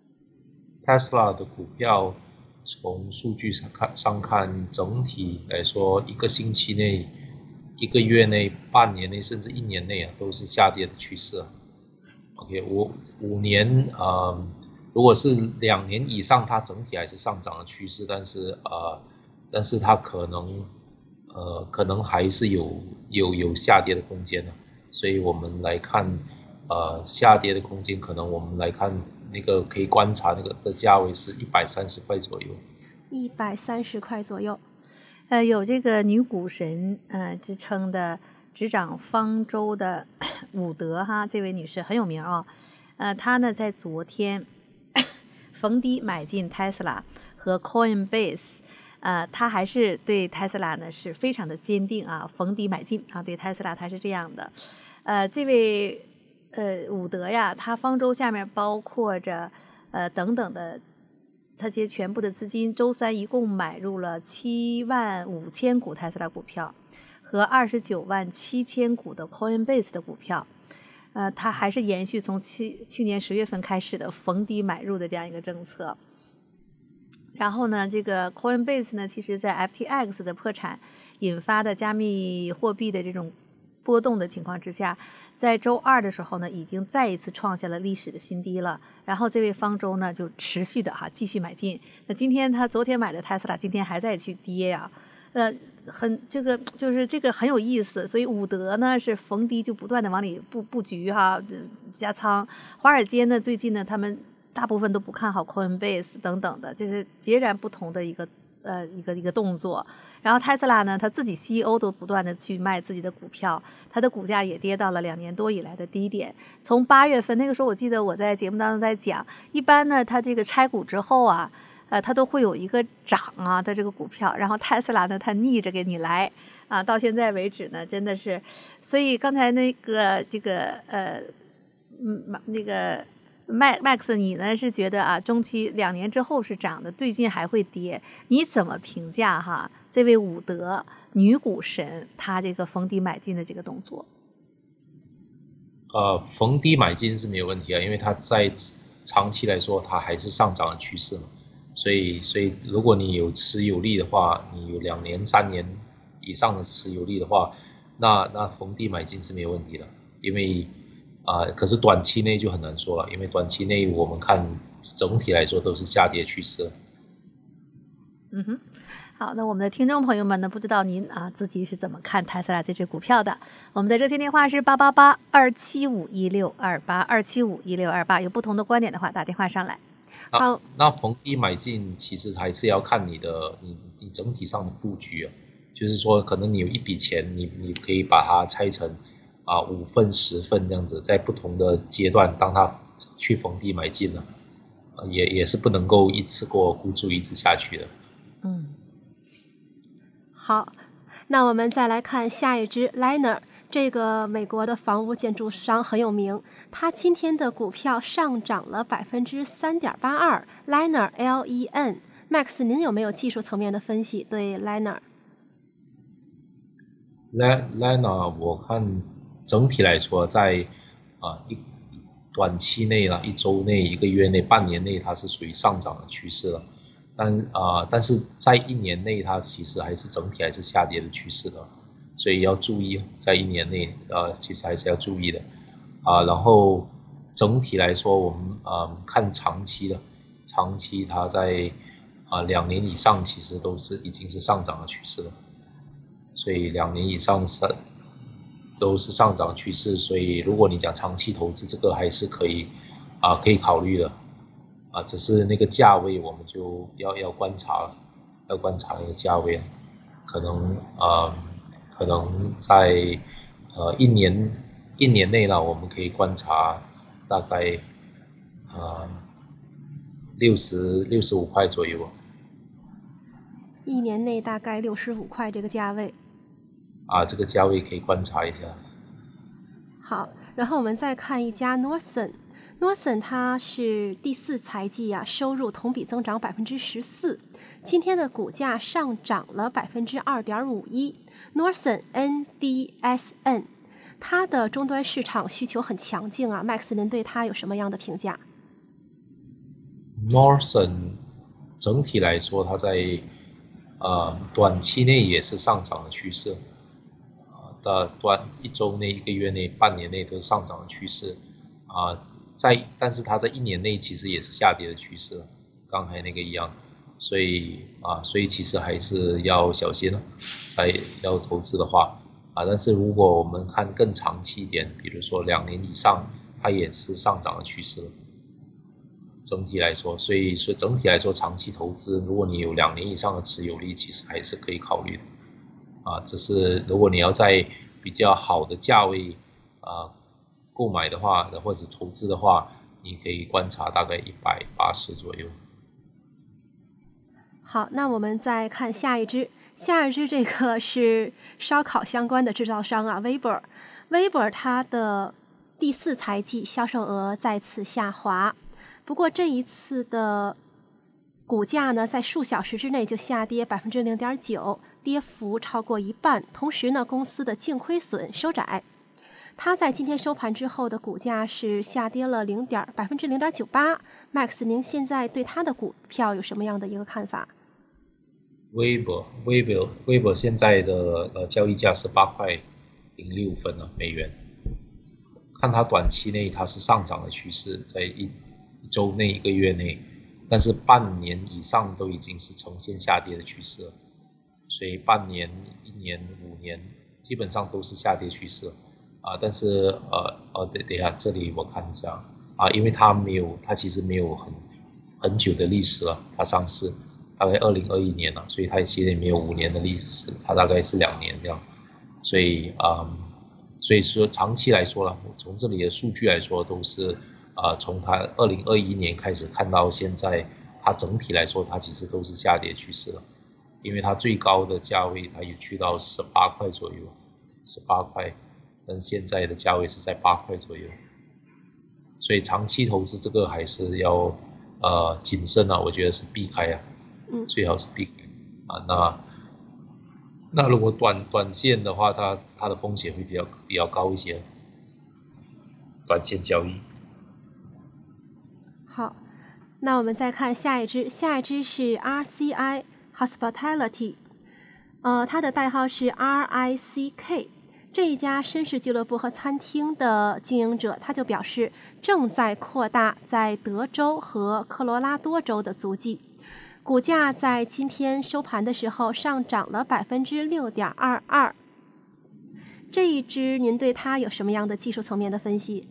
？Tesla 的股票从数据上看，上看整体来说，一个星期内、一个月内、半年内，甚至一年内啊，都是下跌的趋势。OK， 五五年，呃，如果是两年以上，它整体还是上涨的趋势，但是呃。但是它可能，呃，可能还是有有有下跌的空间的，所以我们来看，呃，下跌的空间可能我们来看那个可以观察那个的价位是一百三十块左右。 一百三十块左右， 呃，有这个女股神呃之称的执掌方舟的伍德哈，这位女士很有名啊、哦，呃，她呢在昨天逢低买进 Tesla 和 Coinbase。呃，他还是对 Tesla 呢是非常的坚定啊，逢低买进啊，对 Tesla 他是这样的。呃，这位呃伍德呀，他方舟下面包括着呃等等的，他这些全部的资金，周三一共买入了七万五千股 Tesla 股票和二十九万七千股的 Coinbase 的股票。呃，他还是延续从去去年十月份开始的逢低买入的这样一个政策。然后呢，这个 Coinbase 呢，其实在 F T X 的破产引发的加密货币的这种波动的情况之下，在周二的时候呢，已经再一次创下了历史的新低了。然后这位方舟呢，就持续的哈继续买进。那今天他昨天买的 Tesla， 今天还在去跌呀、啊，呃，很这个就是这个很有意思。所以伍德呢是逢低就不断的往里布布局哈，加仓。华尔街呢最近呢他们。大部分都不看好 Coinbase 等等的，这是截然不同的一个呃一个一个动作。然后 Tesla 呢，他自己 C E O 都不断的去卖自己的股票，它的股价也跌到了两年多以来的低点。从八月份那个时候，我记得我在节目当中在讲，一般呢，它这个拆股之后啊，呃，它都会有一个涨啊的这个股票，然后 Tesla 呢，它逆着给你来啊，到现在为止呢，真的是，所以刚才那个这个呃嗯那个。Max， 你呢是觉得啊，中期两年之后是涨的，最近还会跌，你怎么评价哈？这位伍德女股神她这个逢低买进的这个动作？ 呃，逢低买进是没有问题啊，因为它在长期来说它还是上涨的趋势嘛，所以所以如果你有持有力的话，你有两年、三年以上的持有力的话，那那逢低买进是没有问题的，因为啊、呃，可是短期内就很难说了，因为短期内我们看整体来说都是下跌趋势。 嗯哼。好，那我们的听众朋友们呢，不知道您啊自己是怎么看特斯拉这只股票的？我们的热线电话是八八八二七五一六二八二七五一六二八，有不同的观点的话，打电话上来。 好， 那逢低买进其实还是要看你的你你整体上的布局啊，就是说可能你有一笔钱，你你可以把它拆成啊五份十份这样子，在不同的阶段，当它去逢低买进了，啊、也也是不能够一次过孤注一掷下去的。 嗯。 好，那我们再来看下一只 Liner， 这个美国的房屋建筑商很有名，它今天的股票上涨了百分之三点八二。Liner L E N Max， 您有没有技术层面的分析对 Liner？ Liner 我看整体来说在，在啊一短期内啦，一周内、一个月内、半年内，它是属于上涨的趋势了。但啊、呃，但是在一年内，它其实还是整体还是下跌的趋势的，所以要注意，在一年内，呃，其实还是要注意的，啊、呃，然后整体来说，我们啊、呃、看长期的，长期它在啊、呃、两年以上，其实都是已经是上涨的趋势了，所以两年以上是都是上涨趋势，所以如果你讲长期投资，这个还是可以啊、呃、可以考虑的。啊，只是那个价位我们就要要观察了，要观察那个价位，可能呃可能在呃一年一年内呢，我们可以观察大概呃六十六十五块左右。 一年内大概六十五块这个价位。 啊，这个价位可以观察一下。 好，然后我们再看一家 Northern。Northern 它是第四财季啊，收入同比增长百分之十四，今天的股价上涨了百分之二点五一。Northern N D S N， 它的终端市场需求很强劲啊 ，Max 您对它有什么样的评价 ？Northern 整体来说，它在呃短期内也是上涨的趋势，啊、呃，的短一周内、一个月内、半年内都是上涨的趋势，啊、呃。在，但是它在一年内其实也是下跌的趋势，刚才那个一样，所以啊，所以其实还是要小心了，在要投资的话啊，但是如果我们看更长期一点，比如说两年以上，它也是上涨的趋势，整体来说，所以说整体来说，长期投资，如果你有两年以上的持有率，其实还是可以考虑的，啊，只是如果你要在比较好的价位啊。购买的话，或者投资的话，你可以观察大概一百八十左右。 好，那我们再看下一支，下一支这个是烧烤相关的制造商啊 ，Weber。Weber 它的第四财季销售额再次下滑，不过这一次的股价呢，在数小时之内就下跌百分之零点九，跌幅超过一半。同时呢，公司的净亏损收窄。它在今天收盘之后的股价是下跌了零点百分之零点九八。Max， 您现在对它的股票有什么样的一个看法 ？Weber Weber Weber 现在的呃交易价是八块零六分啊美元。看它短期内它是上涨的趋势，在一一周内一个月内，但是半年以上都已经是呈现下跌的趋势了，所以半年、一年、五年基本上都是下跌趋势。啊，但是呃呃，等等一下，这里我看一下啊，因为它没有，它其实没有很很久的历史了，它上市大概二零二一年了，所以它其实也没有五年的历史，它大概是两年这样，所以啊、嗯，所以说长期来说了，从这里的数据来说，都是啊，从它二零二一年开始看到现在，它整体来说，它其实都是下跌趋势了，因为它最高的价位它也去到十八块左右，十八块。但现在的价位是在八块左右，所以长期投资这个还是要呃谨慎啊，我觉得是避开啊， 嗯， 最好是避开啊。那那如果短短线的话，它它的风险会比较比较高一些。 短线交易。 好，那我们再看下一只，下一只是 R C I Hospitality， 呃，它的代号是 R I C K。这一家绅士俱乐部和餐厅的经营者，他就表示正在扩大在德州和科罗拉多州的足迹。股价在今天收盘的时候上涨了百分之六点二二。这一只您对它有什么样的技术层面的分析？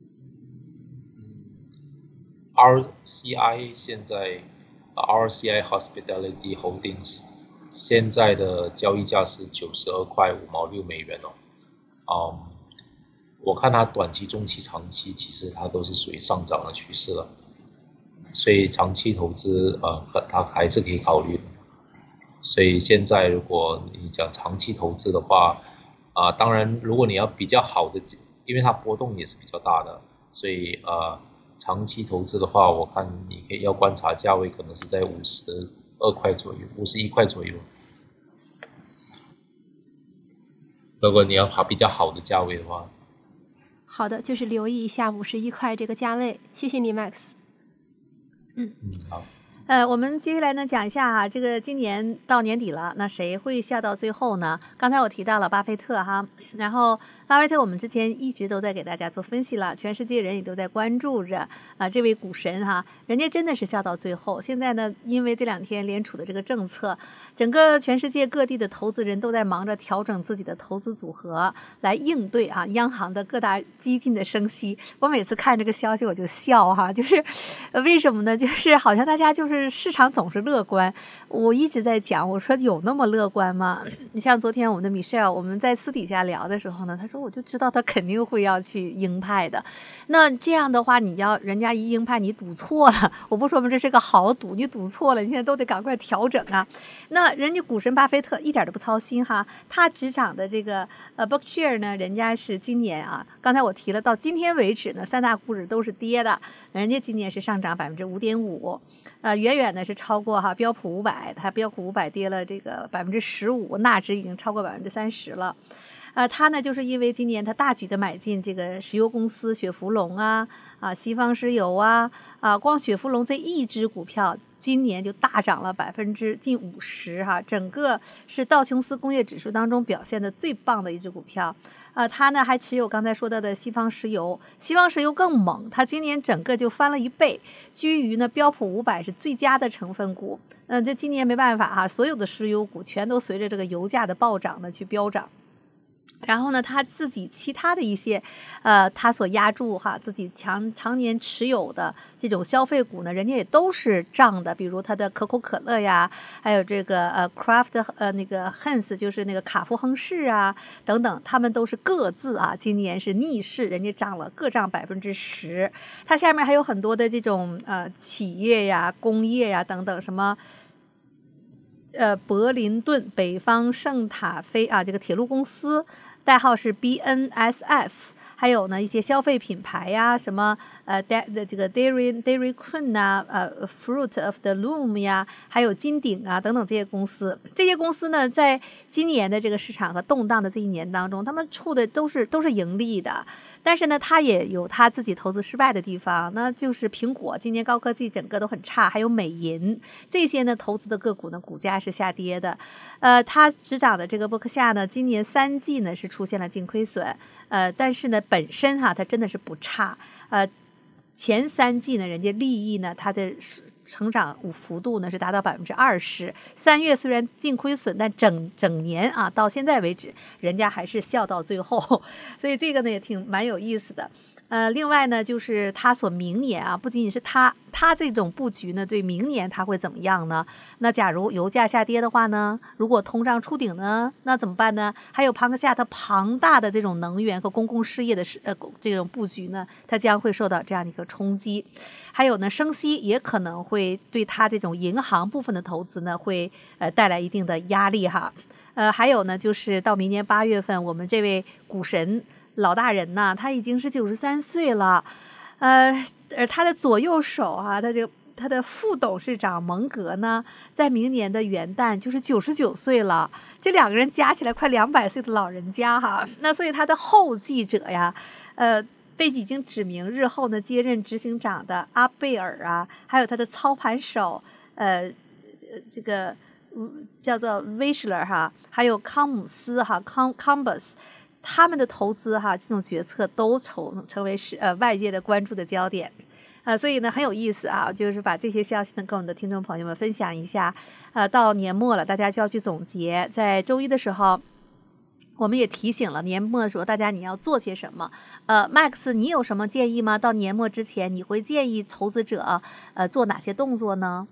R C I 现在、uh, R C I Hospitality Holdings 现在的交易价是九十二块五毛六美元哦。嗯，我看它短期、中期、长期，其实它都是属于上涨的趋势了，所以长期投资呃，它还是可以考虑的。所以现在如果你讲长期投资的话，啊、呃，当然如果你要比较好的，因为它波动也是比较大的，所以呃，长期投资的话，我看你可以要观察价位，可能是在五十二块左右，五十一块左右。如果你要爬比较好的价位的话， 好的，就是留意一下五十一块这个价位。谢谢你 ，Max。嗯嗯，好。 呃，我们接下来呢讲一下哈，这个今年到年底了，那谁会笑到最后呢？刚才我提到了巴菲特哈，然后巴菲特我们之前一直都在给大家做分析了，全世界人也都在关注着啊、呃、这位股神哈，人家真的是笑到最后。现在呢，因为这两天联储的这个政策，整个全世界各地的投资人都在忙着调整自己的投资组合来应对啊央行的各大激进的升息。我每次看这个消息我就笑哈，就是呃为什么呢？就是好像大家就是市场总是乐观，我一直在讲，我说有那么乐观吗？你像昨天我们的 Michelle， 我们在私底下聊的时候呢，他说我就知道他肯定会要去鹰派的。那这样的话，你要人家一鹰派，你赌错了，我不说吗？这是个好赌，你赌错了，你现在都得赶快调整啊。那人家股神巴菲特一点都不操心哈，他执掌的这个呃 Berkshire 呢，人家是今年啊，刚才我提了，到今天为止呢，三大股指都是跌的，人家今年是上涨百分之五点五，呃，远远的是超过哈标普五百，它标普五百跌了这个百分之十五，纳指已经超过百分之三十了。呃，它呢就是因为今年它大举的买进这个石油公司雪佛龙啊啊西方石油啊啊，光雪佛龙这一只股票今年就大涨了百分之近五十哈，整个是道琼斯工业指数当中表现的最棒的一只股票。呃，它呢还持有刚才说到的西方石油，西方石油更猛，它今年整个就翻了一倍，居于呢标普五百是最佳的成分股。嗯、呃，这今年没办法哈、啊，所有的石油股全都随着这个油价的暴涨呢去飙涨。然后呢，他自己其他的一些，呃，他所压住哈自己常常年持有的这种消费股呢，人家也都是涨的，比如他的可口可乐呀，还有这个呃 Kraft 呃那个 Heinz 就是那个卡夫亨氏啊等等，他们都是各自啊今年是逆势，人家涨了各涨百分之十。它下面还有很多的这种呃企业呀、工业呀等等什么。呃，柏林顿北方圣塔菲啊，这个铁路公司代号是 B N S F， 还有呢一些消费品牌呀，什么呃的这个 Dairy Dairy Queen 啊，呃 Fruit of the Loom 呀，还有金鼎啊等等这些公司，这些公司呢，在今年的这个市场和动荡的这一年当中，他们出的都是都是盈利的。但是呢，他也有他自己投资失败的地方，那就是苹果今年高科技整个都很差，还有美银这些呢投资的个股呢股价是下跌的。呃，他执掌的这个伯克夏呢，今年三季呢是出现了净亏损，呃，但是呢本身哈它真的是不差，呃，前三季呢人家利益呢它的成长幅度呢是达到百分之二十，三月虽然净亏损，但整整年啊到现在为止，人家还是笑到最后，所以这个呢也挺蛮有意思的。呃，另外呢，就是他所明年啊，不仅仅是他他这种布局呢，对明年他会怎么样呢？那假如油价下跌的话呢，如果通胀触顶呢，那怎么办呢？还有庞克夏它庞大的这种能源和公共事业的呃这种布局呢，它将会受到这样的一个冲击。还有呢，升息也可能会对它这种银行部分的投资呢，会呃带来一定的压力哈。呃，还有呢，就是到明年八月份，我们这位股神老大人呐，他已经是九十三岁了，呃，而他的左右手啊，他这个他的副董事长蒙格呢，在明年的元旦就是九十九岁了，这两个人加起来快两百岁的老人家哈，那所以他的后继者呀，呃。 被已经指明日后呢接任执行长的阿贝尔啊，还有他的操盘手，呃，这个叫做 Wiesler 哈，还有康姆斯哈康康布斯，他们的投资哈这种决策都成成为是呃外界的关注的焦点。呃，所以呢很有意思啊，就是把这些消息呢跟我们的听众朋友们分享一下。呃，到年末了，大家就要去总结。在周一的时候，我们也提醒了年末的时候，大家你要做些什么。呃 ，Max， 你有什么建议吗？到年末之前，你会建议投资者呃做哪些动作呢？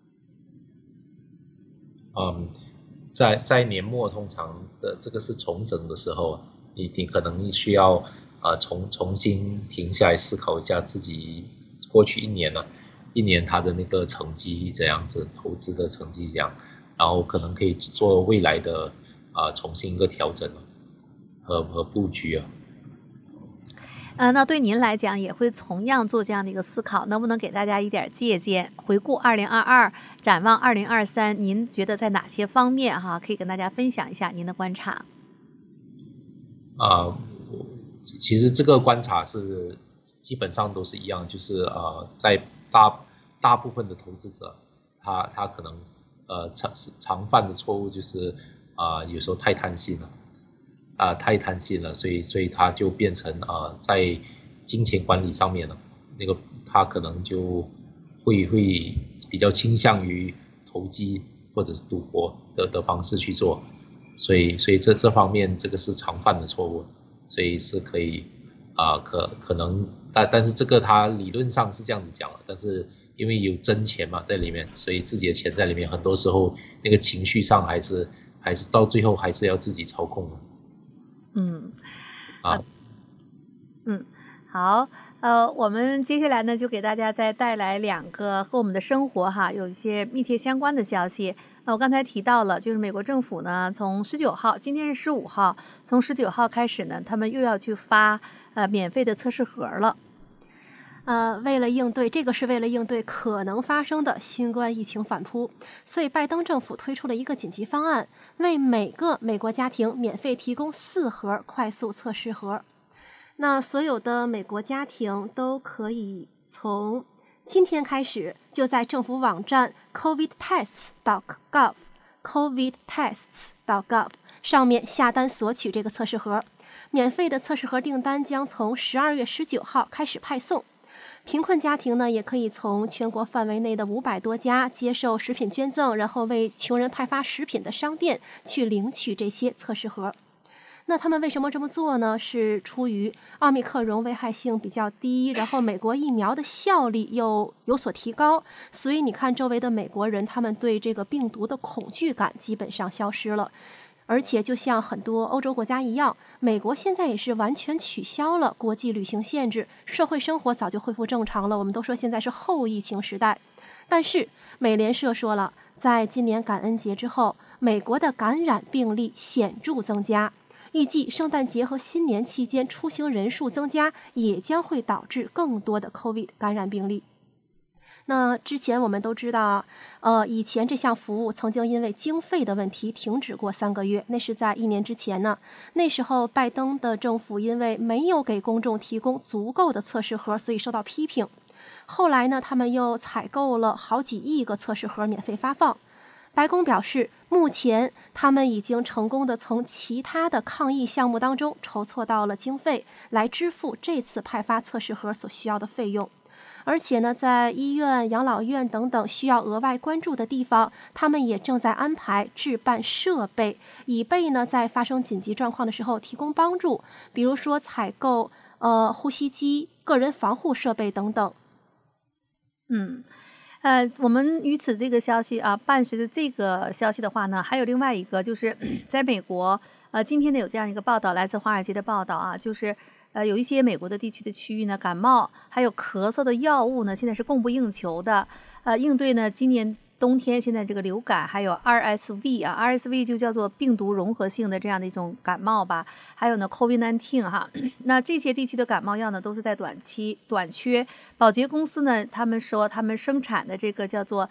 嗯，在在年末通常的这个是重整的时候，你你可能需要啊、呃、重重新停下来思考一下自己过去一年了。一年他的那个成绩这样子，投资的成绩这样，然后可能可以做未来的啊、呃、重新一个调整和和布局啊。 呃，那对您来讲也会同样做这样的一个思考，能不能给大家一点借鉴？回顾二零二二，展望二零二三，您觉得在哪些方面哈可以跟大家分享一下您的观察？ 啊、呃，其实这个观察是基本上都是一样，就是呃在大大部分的投资者，他他可能呃常常犯的错误就是啊、呃、有时候太贪心了，啊、呃、太贪心了，所以所以他就变成啊、呃、在金钱管理上面呢，那个他可能就会会比较倾向于投机或者是赌博的的方式去做，所以所以这这方面这个是常犯的错误，所以是可以。啊、呃，可可能，但但是这个它理论上是这样子讲了，但是因为有真钱嘛在里面，所以自己的钱在里面，很多时候那个情绪上还是还是到最后还是要自己操控的。 嗯， 啊， 嗯，好，呃，我们接下来呢就给大家再带来两个和我们的生活哈有一些密切相关的消息。那我刚才提到了，就是美国政府呢，从十九号，今天是十五号，从十九号开始呢，他们又要去发呃免费的测试盒了。 呃，为了应对这个是为了应对可能发生的新冠疫情反扑，所以拜登政府推出了一个紧急方案，为每个美国家庭免费提供四盒快速测试盒。那所有的美国家庭都可以从今天开始就在政府网站 covid tests dot gov covid tests dot gov 上面下单索取这个测试盒。免费的测试盒订单将从十二月十九号开始派送。贫困家庭呢，也可以从全国范围内的五百多家接受食品捐赠，然后为穷人派发食品的商店去领取这些测试盒。那他们为什么这么做呢？是出于奥密克戎危害性比较低，然后美国疫苗的效力又有所提高，所以你看周围的美国人，他们对这个病毒的恐惧感基本上消失了。而且就像很多欧洲国家一样，美国现在也是完全取消了国际旅行限制，社会生活早就恢复正常了。我们都说现在是后疫情时代，但是美联社说了，在今年感恩节之后，美国的感染病例显著增加。预计圣诞节和新年期间出行人数增加，也将会导致更多的 COVID 感染病例。那之前我们都知道，呃，以前这项服务曾经因为经费的问题停止过三个月，那是在一年之前呢。那时候拜登的政府因为没有给公众提供足够的测试盒，所以受到批评。后来呢，他们又采购了好几亿个测试盒免费发放。白宫表示，目前他们已经成功的从其他的抗疫项目当中筹措到了经费，来支付这次派发测试盒所需要的费用。而且呢，在医院、养老院等等需要额外关注的地方，他们也正在安排置办设备，以备呢在发生紧急状况的时候提供帮助，比如说采购呃呼吸机、个人防护设备等等。 嗯。呃，我们与此这个消息啊，伴随着这个消息的话呢，还有另外一个，就是在美国，呃，今天呢有这样一个报道，来自华尔街的报道啊，就是呃有一些美国的地区的区域呢，感冒还有咳嗽的药物呢，现在是供不应求的，呃，应对呢今年冬天现在这个流感，还有 R S V 啊 ，R S V 就叫做病毒融合性的这样的一种感冒吧，还有呢 COVID 十九 哈，那这些地区的感冒药呢都是在短期短缺。宝洁公司呢，他们说他们生产的这个叫做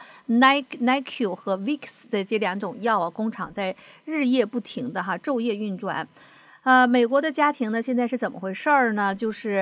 Nyquil 和 Vicks 的这两种药啊，工厂在日夜不停的哈昼夜运转。呃，美国的家庭呢现在是怎么回事儿呢？就是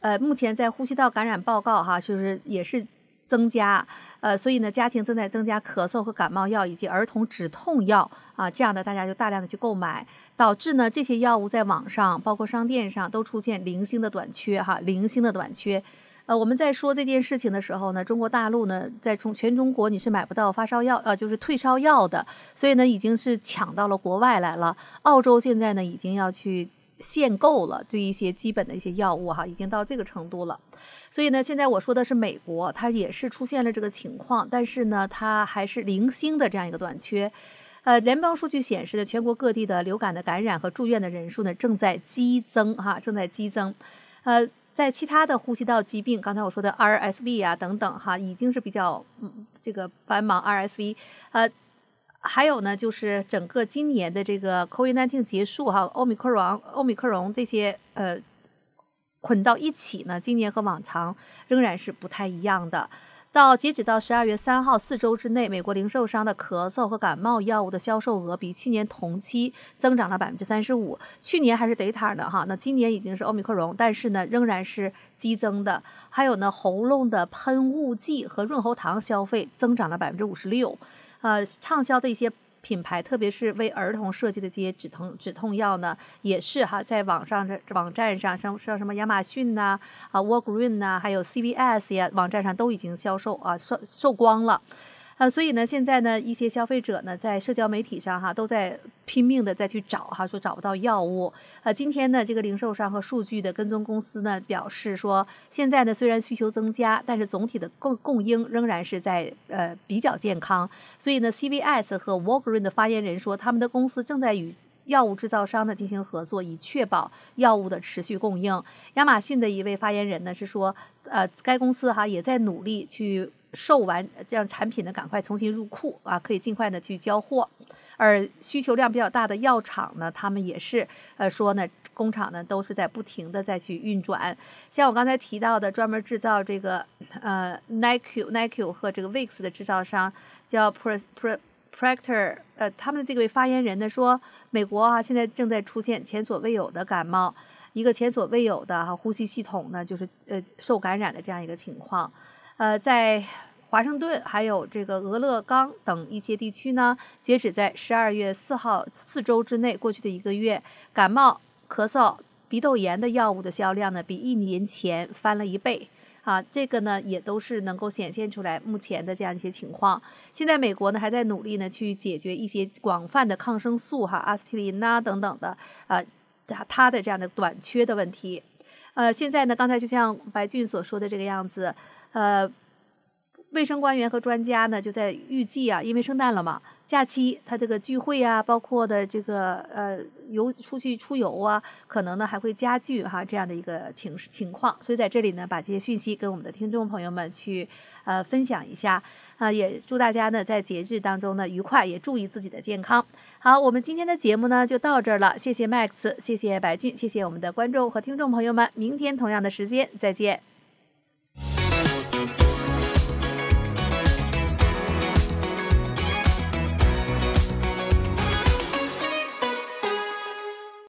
呃，目前在呼吸道感染报告哈，就是也是增加，呃，所以呢，家庭正在增加咳嗽和感冒药以及儿童止痛药啊，这样的大家就大量的去购买，导致呢这些药物在网上包括商店上都出现零星的短缺哈，零星的短缺。呃，我们在说这件事情的时候呢，中国大陆呢，在从全中国你是买不到发烧药，呃，就是退烧药的，所以呢，已经是抢到了国外来了。澳洲现在呢，已经要去限购了，对一些基本的一些药物哈，已经到这个程度了。所以呢，现在我说的是美国，它也是出现了这个情况，但是呢，它还是零星的这样一个短缺。呃，联邦数据显示呢，全国各地的流感的感染和住院的人数呢，正在激增哈，正在激增。呃。在其他的呼吸道疾病，刚才我说的 R S V 啊等等哈，已经是比较嗯这个繁忙 R S V， 呃，还有呢就是整个今年的这个 COVID 十九 结束哈，欧米克戎、欧米克戎这些呃捆到一起呢，今年和往常仍然是不太一样的。到截止到十二月三号四周之内，美国零售商的咳嗽和感冒药物的销售额比去年同期增长了百分之三十五。去年还是 Delta 的哈，那今年已经是欧米克戎，但是呢仍然是激增的。还有呢，喉咙的喷雾剂和润喉糖消费增长了百分之五十六。呃，畅销的一些品牌，特别是为儿童设计的这些止痛止痛药呢，也是哈，在网上这网站上，像像什么亚马逊呐、啊、Walgreen 呐，还有 C V S 呀，网站上都已经销售啊售售光了。啊，所以呢，现在呢，一些消费者呢，在社交媒体上哈，都在拼命的再去找哈，说找不到药物。呃，今天呢，这个零售商和数据的跟踪公司呢，表示说，现在呢，虽然需求增加，但是总体的供供应仍然是在呃比较健康。所以呢 ，C V S 和 Walgreen 的发言人说，他们的公司正在与药物制造商呢进行合作，以确保药物的持续供应。亚马逊的一位发言人呢是说，呃，该公司哈也在努力去售完这样产品呢，赶快重新入库啊，可以尽快的去交货。而需求量比较大的药厂呢，他们也是呃说呢，工厂呢都是在不停的再去运转。像我刚才提到的，专门制造这个呃 Nike Nike 和这个 Vicks 的制造商叫 Pro Pro Procter， 呃，他们的这位发言人呢说，美国啊现在正在出现前所未有的感冒，一个前所未有的哈呼吸系统呢就是呃受感染的这样一个情况。呃，在华盛顿还有这个俄勒冈等一些地区呢，截止在十二月四号四周之内，过去的一个月，感冒、咳嗽、鼻窦炎的药物的销量呢，比一年前翻了一倍。啊，这个呢也都是能够显现出来目前的这样一些情况。现在美国呢还在努力呢去解决一些广泛的抗生素哈、阿司匹林呐等等的呃它的这样的短缺的问题。呃，现在呢刚才就像白俊所说的这个样子，呃。卫生官员和专家呢，就在预计啊，因为圣诞了嘛，假期他这个聚会啊，包括的这个呃游出去出游啊，可能呢还会加剧哈这样的一个情情况。所以在这里呢，把这些讯息跟我们的听众朋友们去呃分享一下啊、呃，也祝大家呢在节日当中呢愉快，也注意自己的健康。好，我们今天的节目呢就到这儿了，谢谢 Max， 谢谢白俊，谢谢我们的观众和听众朋友们，明天同样的时间再见。